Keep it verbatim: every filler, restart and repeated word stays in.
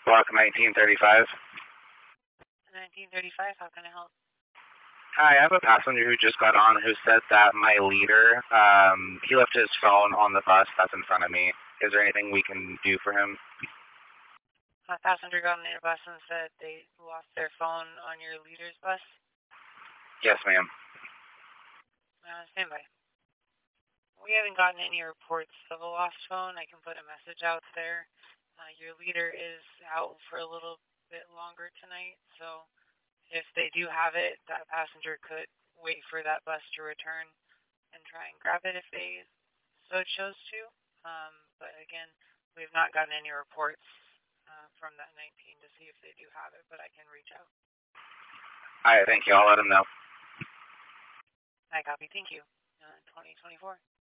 Block nineteen thirty-five. nineteen thirty-five, how can I help? Hi, I have a passenger who just got on who said that my leader, um, he left his phone on the bus that's in front of me. Is there anything we can do for him? A passenger got on your bus and said they lost their phone on your leader's bus? Yes, ma'am. Uh, stand by. We haven't gotten any reports of a lost phone. I can put a message out there. Uh, your leader is out for a little bit longer tonight, so if they do have it, that passenger could wait for that bus to return and try and grab it if they so chose to. Um, but again, we've not gotten any reports uh, from that nineteen to see if they do have it, but I can reach out. All right, thank you. I'll let him know. I copy. Thank you. Uh, twenty twenty-four.